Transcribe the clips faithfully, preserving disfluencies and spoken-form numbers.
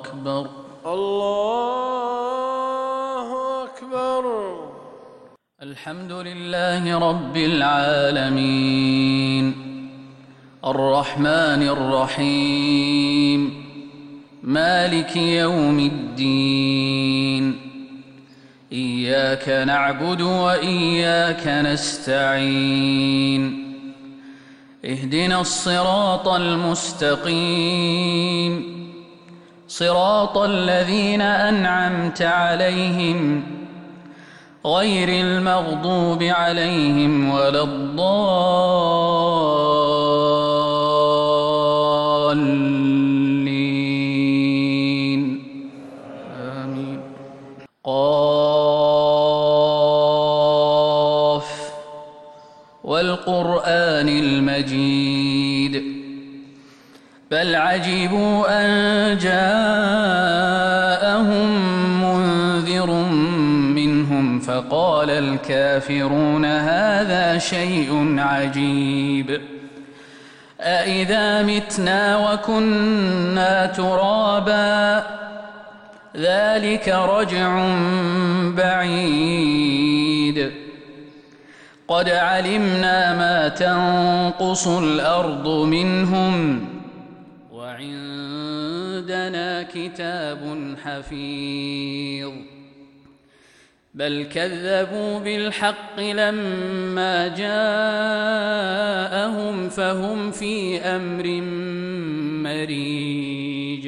أكبر. الله أكبر. الحمد لله رب العالمين الرحمن الرحيم مالك يوم الدين إياك نعبد وإياك نستعين اهدنا الصراط المستقيم صراط الذين أنعمت عليهم غير المغضوب عليهم ولا الضالين آمين. قاف والقرآن المجيد بل عجبوا أن جاءهم منذر منهم فقال الكافرون هذا شيء عجيب أإذا متنا وكنا ترابا ذلك رجع بعيد قد علمنا ما تنقص الأرض منهم وعندنا كتاب حفيظ بل كذبوا بالحق لما جاءهم فهم في أمر مريج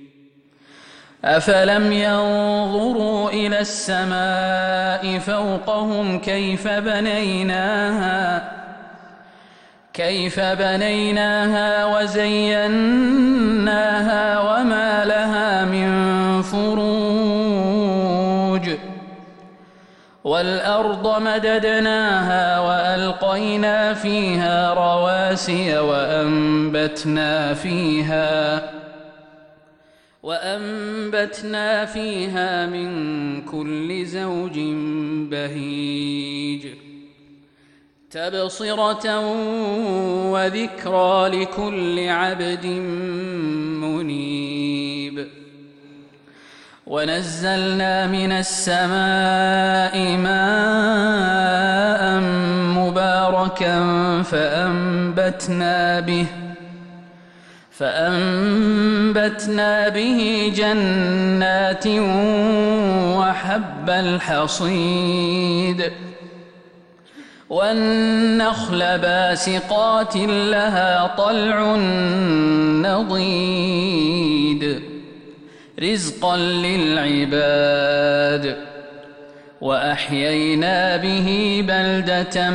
أفلم ينظروا إلى السماء فوقهم كيف بنيناها كيف بنيناها وزيناها وما لها من فروج والأرض مددناها وألقينا فيها رواسي وأنبتنا فيها وأنبتنا فيها من كل زوج بهيج تبصرة وذكرى لكل عبد منيب ونزلنا من السماء ماء مباركا فأنبتنا به فأنبتنا به جنات وحب الحصيد والنخل باسقات لها طلع نضيد رزقا للعباد وأحيينا به بلدة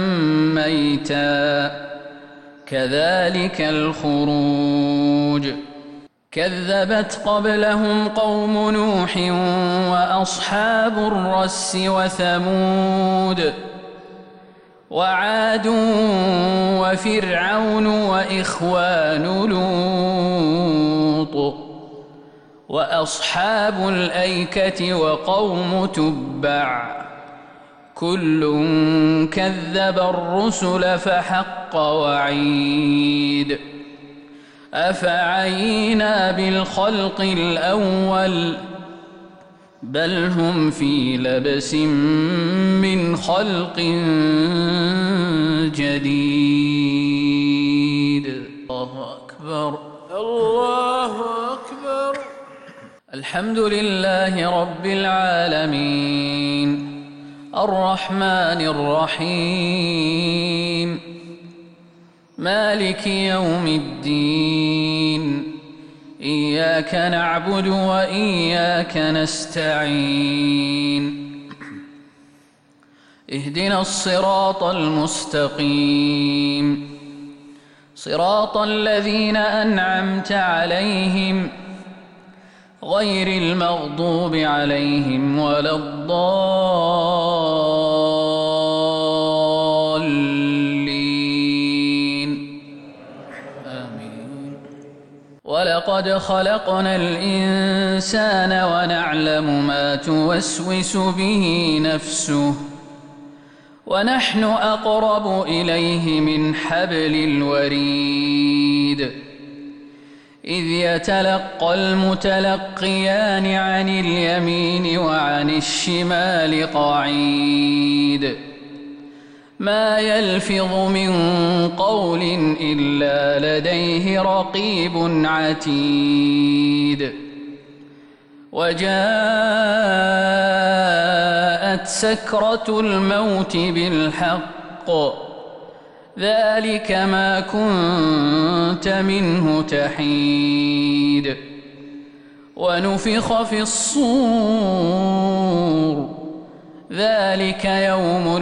ميتا كذلك الخروج كذبت قبلهم قوم نوح وأصحاب الرس وثمود وعاد وفرعون وإخوان لوط وأصحاب الأيكة وقوم تبع كل كذب الرسل فحق وعيد أفعينا بالخلق الأول بل هم في لبس من خلق جديد. الله أكبر. الله أكبر. الحمد لله رب العالمين الرحمن الرحيم مالك يوم الدين إياك نعبد وإياك نستعين اهدنا الصراط المستقيم صراط الذين أنعمت عليهم غير المغضوب عليهم ولا الضالين آمين. ولقد خلقنا الإنسان ونعلم ما توسوس به نفسه ونحن أقرب إليه من حبل الوريد إذ يتلقى المتلقيان عن اليمين وعن الشمال قعيد ما يلفظ من قول إلا لديه رقيب عتيد وجاءت سكرة الموت بالحق ذلك ما كنت منه تحيد ونفخ في الصور ذلك يوم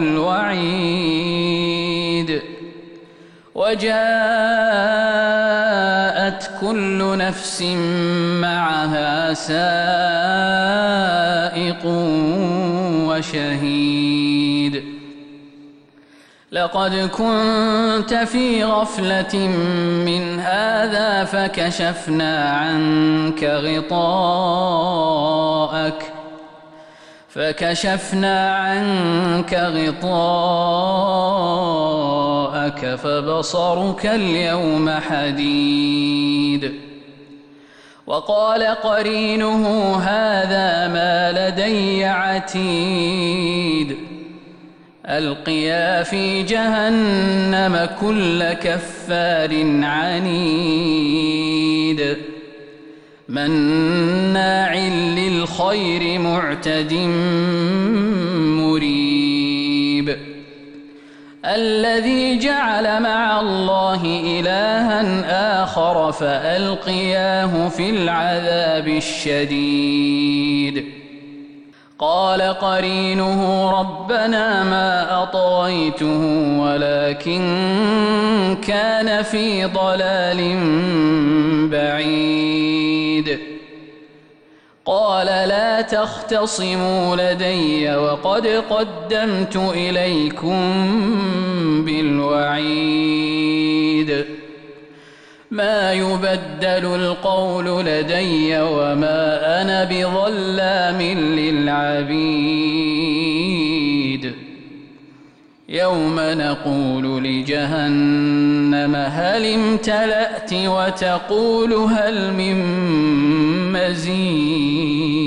الوعيد وجاءت كل نفس معها سائق وشهيد لقد كنت في غفلة من هذا فكشفنا عنك غطاءك فكشفنا عنك غطاءك فبصرك اليوم حديد وقال قرينه هذا ما لدي عتيد ألقيا في جهنم كل كفار عنيد مناع للخير معتد مريب الذي جعل مع الله إلها آخر فألقياه في العذاب الشديد قال قرينه ربنا ما أطغيته ولكن كان في ضلال بعيد قال لا تختصموا لدي وقد قدمت إليكم بالوعيد ما يبدل القول لدي وما أنا بظلام للعبيد يوم نقول لجهنم هل امتلأت وتقول هل من مزيد